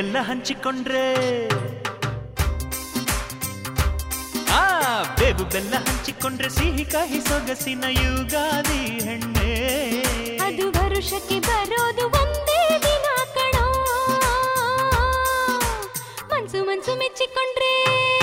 ಬೆಲ್ಲ ಹಂಚಿಕೊಂಡ್ರೆ ಬೇವು ಬೆಲ್ಲ ಹಂಚಿಕೊಂಡ್ರೆ ಸಿಹಿ ಕಹಿ ಸೊಗಸಿನ ಯುಗಾದಿ ಹೆಣ್ಣೆ. ಅದು ವರುಷಕ್ಕೆ ಬರೋದು ಒಂದೇ ದಿನ ಕಣೋ. ಮನ್ಸು ಮನ್ಸು ಮೆಚ್ಚಿಕೊಂಡ್ರೆ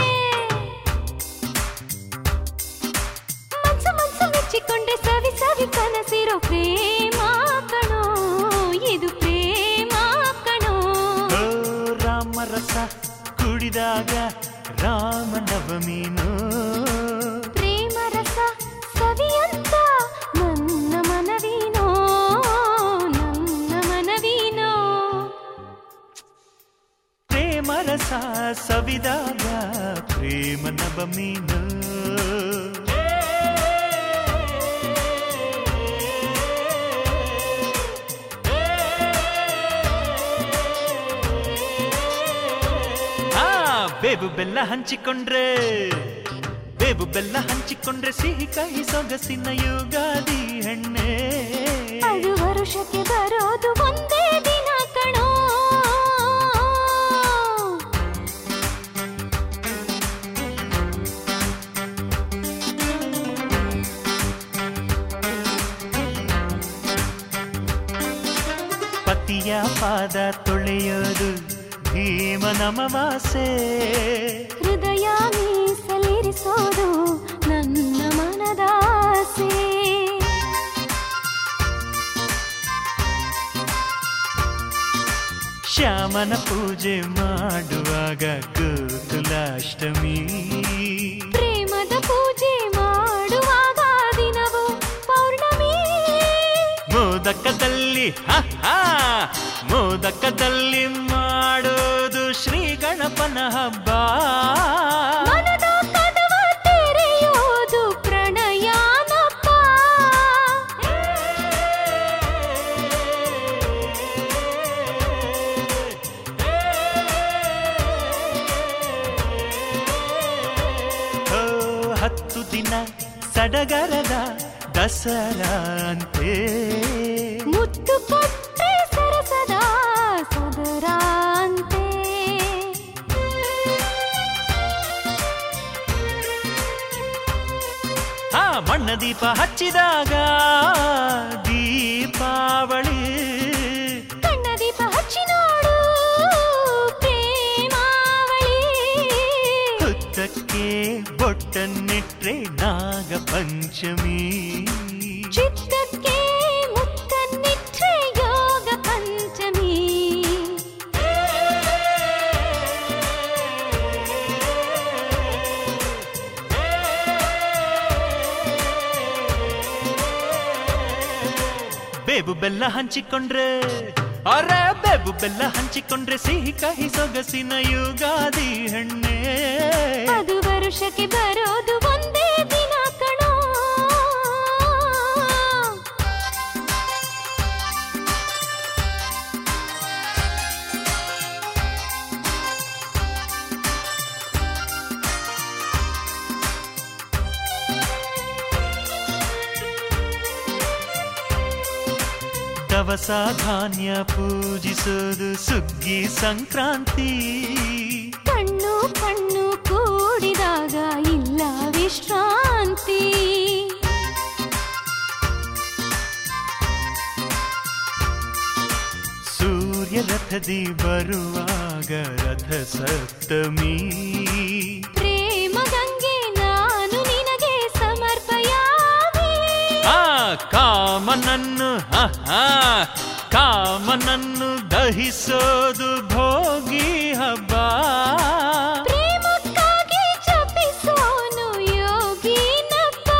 ಮನ್ಸು ಮನ್ಸು ಮೆಚ್ಚಿಕೊಂಡ್ರೆ ಸವಿ ಸವಿ ಕನಸಿರೋ ಪ್ರೇಮ ಕಣೋ. ಇದು ಪ್ರೇಮ ಕಣೋ. ರಾಮರಸ ಕುಡಿದಾಗ ರಾಮನವಮೀನು ಪ್ರೇಮ ರಸ ಸವಿಯಂತ ನನ್ನ ಮನವೀನೋ ನನ್ನ ಮನವೀನೋ. ಪ್ರೇಮ ರಸ ಸವಿದಾಗ ಪ್ರೇಮ ನವಮೀನು. ಬೇವು ಬೆಲ್ಲ ಹಂಚಿಕೊಂಡ್ರೆ ಬೇವು ಬೆಲ್ಲ ಹಂಚಿಕೊಂಡ್ರೆ ಸಿಹಿ ಕಹಿ ಸೊಗಸಿನ ಯುಗಾದಿ ಹೆಣ್ಣೆ. ಅದು ವರುಷಕ್ಕೆ ಬರೋದು ಒಂದೇ ದಿನ ಕಣೋ. ಪತಿಯ ಪಾದ ತೊಳೆಯೋದು ಭೀಮನಮವಾಸೆ. ಹೃದಯ ಮೀಸಲಿರಿಸೋದು ನನ್ನ ಮನದಾಸೆ. ಶ್ಯಾಮನ ಪೂಜೆ ಮಾಡುವಾಗ ಗೋಕುಲಾಷ್ಟಮಿ. ಪ್ರೇಮದ ಪೂಜೆ ಮಾಡುವಾಗ ದಿನವೂ ಪೌರ್ಣಮಿ. ಮೋದಕದಲ್ಲಿ ಮೋದಕದಲ್ಲಿ ಮಾಡೋದು ಶ್ರೀ ಗಣಪನ ಹಬ್ಬ. ಮನದ ಕದವ ತೆರೆಯೋದು ಪ್ರಣಯಾನಪ್ಪ. ಹತ್ತು ದಿನ ಸಡಗರದ ದಸರಾ ಅಂತೆ. ಮುತ್ತು ಕೊಟ್ರೆ ಸರಸದ ಸದರಾಂತೆ. ಮಣ್ಣ ದೀಪ ಹಚ್ಚಿದಾಗ ದೀಪಾವಳಿ. ಕಣ್ಣ ದೀಪ ಹಚ್ಚಿ ನೋಡು ಪ್ರೇಮಾವಳಿ. ಹುತ್ತಕ್ಕೆ ಬೊಟ್ಟನ್ನಿಟ್ರೆ ನಾಗ ಪಂಚಮಿ. ಚಿತ್ತಕ್ಕೆ ಮುತ್ತನ್ನಿಟ್ರೆ ಯೋಗ ಪಂಚಮಿ. ಬೇವು ಬೆಲ್ಲ ಹಂಚಿಕೊಂಡ್ರೆ ಬೇವು ಬೆಲ್ಲ ಹಂಚಿಕೊಂಡ್ರೆ ಸಿಹಿ ಕಹಿ ಸೊಗಸಿನ ಯುಗಾದಿ ಹೆಣ್ಣೆ. ಅದು ವರುಷಕ್ಕೆ ಬರೋದು ಒಂದೇ ದಿನ ಕಣೋ. ದವಸ ಧಾನ್ಯ ಪೂಜಿಸೋದು ಸುಗ್ಗಿ ಸಂಕ್ರಾಂತಿ. ಕಣ್ಣು ಕಣ್ಣು ಕೂಡಿದಾಗ ಇಲ್ಲ ವಿಶ್ರಾಂತಿ. ಸೂರ್ಯ ರಥದಿ ಬರುವಾಗ ರಥ ಸಪ್ತಮಿ. ಪ್ರೇಮ ಗಂಗೆ ನಾನು ನಿನಗೆ ಸಮರ್ಪಯಾಮಿ. ಕಾಮನನ್ನು ಕಾಮನನ್ನು ದಹಿಸೋದು ಭೋಗಿ ಹಬ್ಬ. ಪ್ರೇಮಕ್ಕಾಗಿ ಜಪಿಸೋನು ಯೋಗಿನಪ್ಪ.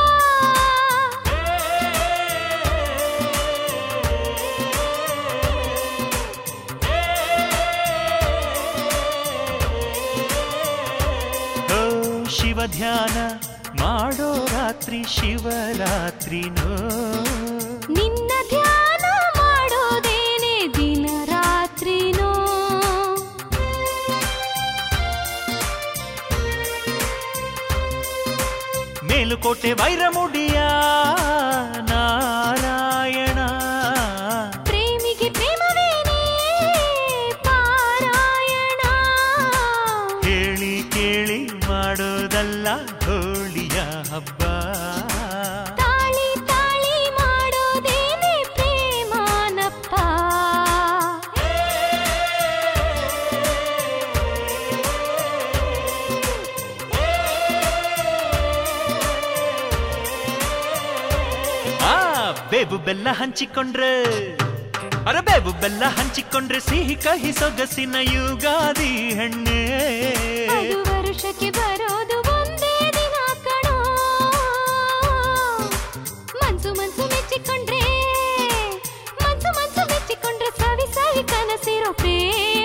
ಶಿವ ಧ್ಯಾನ ಮಾಡೋ ರಾತ್ರಿ ಶಿವರಾತ್ರಿನೋ. ನಿನ್ನ ಧ್ಯಾನ ಮಾಡೋದೇನೆ ದಿನ ರಾತ್ರಿನೋ. ಮೇಲುಕೋಟೆ ವೈರಮುಡಿಯ ನಾರಾಯಣ. ಪ್ರೇಮಿಗೆ ಪ್ರೇಮವೇನೇ ಪಾರಾಯಣ. ಹೋಳಿಯ ಹಬ್ಬ. ತಾಳಿ ತಾಳಿ ಮಾಡೋದೇನೆ ಪ್ರೇಮಾನಪ್ಪ. ಬೇವು ಬೆಲ್ಲ ಹಂಚಿಕೊಂಡ್ರೆ ಬೇವು ಬೆಲ್ಲ ಹಂಚಿಕೊಂಡ್ರೆ ಸಿಹಿ ಕಹಿ ಸೊಗಸಿನ ಯುಗಾದಿ ಹೆಣ್ಣೆ. ಅದು ವರ್ಷಕ್ಕೆ ಬರೋದು ಒಂದೇ ದಿನ ಕಣೋ. ಮನ್ಸು ಮನ್ಸು ಮೆಚ್ಚಿಕೊಂಡ್ರೆ ಸವಿ ಸವಿ ಕನಸಿರೋ ಪ್ರೇಮ